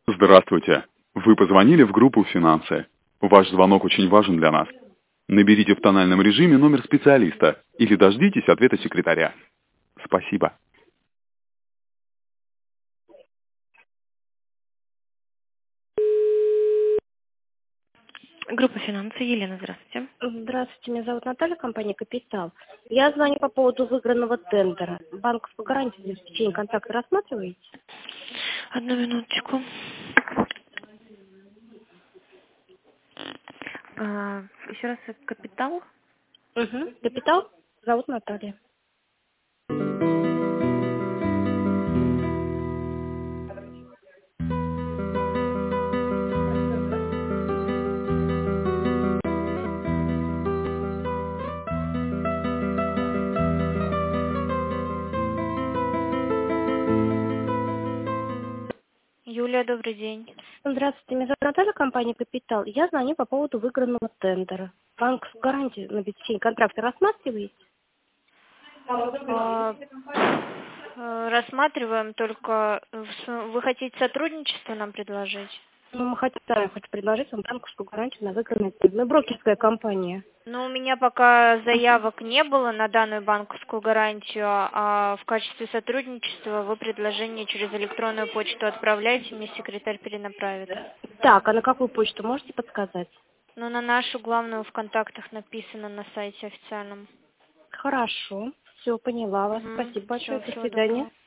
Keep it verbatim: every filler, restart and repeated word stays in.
Здравствуйте. Вы позвонили в группу «Финансы». Ваш звонок очень важен для нас. Наберите в тональном режиме номер специалиста или дождитесь ответа секретаря. Спасибо. Группа «Финансы». Елена, здравствуйте. Здравствуйте, меня зовут Наталья, компания «Капитал». Я звоню по поводу выигранного тендера. Банковскую гарантию для обеспечения контракта рассматриваете? Одну минуточку. А, еще раз, «Капитал». Угу. «Капитал». Зовут Наталья. Юлия, добрый день. Здравствуйте, меня зовут Наталья, компания «Капитал». Я звоню по поводу выигранного тендера. Банковскую гарантию на обеспечение контракта рассматриваете? А, э, рассматриваем, только в- вы хотите сотрудничество нам предложить? Ну, мы хотим, да, я хочу предложить вам банковскую гарантию на выигранный тендер. Мы брокерская компания. Ну, у меня пока заявок не было на данную банковскую гарантию, а в качестве сотрудничества вы предложение через электронную почту отправляете, мне секретарь перенаправит. Так, а на какую почту можете подсказать? Ну, на нашу главную в контактах написано на сайте официальном. Хорошо, все, поняла вас. Угу. Спасибо большое, Все, до всего свидания. доброго.